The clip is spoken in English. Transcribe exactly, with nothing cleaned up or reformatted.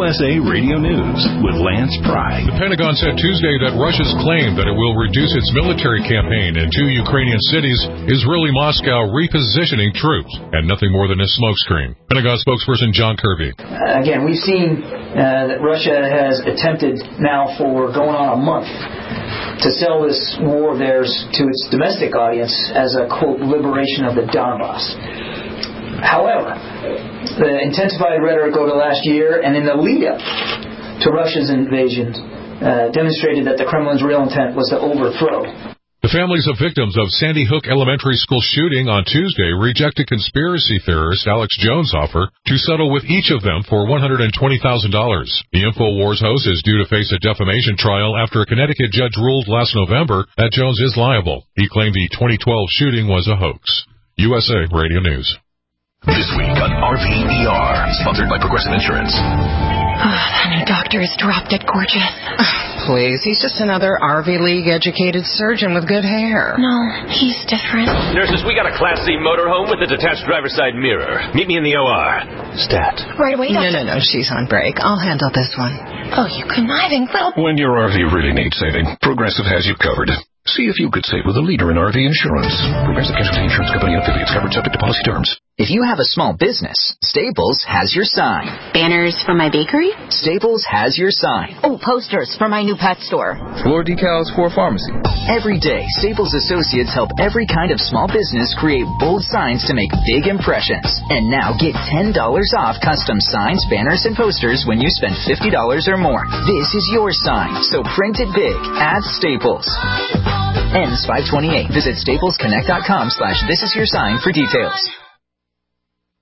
U S A Radio News with Lance Pry. The Pentagon said Tuesday that Russia's claim that it will reduce its military campaign in two Ukrainian cities is really Moscow repositioning troops and nothing more than a smokescreen. Pentagon spokesperson John Kirby. Uh, again, we've seen uh, that Russia has attempted now for going on a month to sell this war of theirs to its domestic audience as a, quote, liberation of the Donbass. However, the intensified rhetoric over the last year and in the lead-up to Russia's invasion uh, demonstrated that the Kremlin's real intent was to overthrow. The families of victims of Sandy Hook Elementary School shooting on Tuesday rejected conspiracy theorist Alex Jones' offer to settle with each of them for one hundred twenty thousand dollars. The InfoWars host is due to face a defamation trial after a Connecticut judge ruled last November that Jones is liable. He claimed the twenty twelve shooting was a hoax. U S A Radio News. This week on R V E R, sponsored by Progressive Insurance. Oh, that new doctor is dropped dead gorgeous. Please, he's just another R V League-educated surgeon with good hair. No, he's different. Nurses, we got a Class C motorhome with a detached driver's side mirror. Meet me in the O R. Stat. Right away, doctor. No, no, no, she's on break. I'll handle this one. Oh, you conniving little... When your R V really needs saving, Progressive has you covered. See if you could save with a leader in R V insurance. Progressive Casualty Insurance Company and affiliates, covered subject to policy terms. If you have a small business, Staples has your sign. Banners for my bakery? Staples has your sign. Oh, posters for my new pet store. Floor decals for a pharmacy. Every day, Staples associates help every kind of small business create bold signs to make big impressions. And now get ten dollars off custom signs, banners, and posters when you spend fifty dollars or more. This is your sign, so print it big at Staples. Ends five twenty-eight. Visit staplesconnect dot com slash this is your sign for details.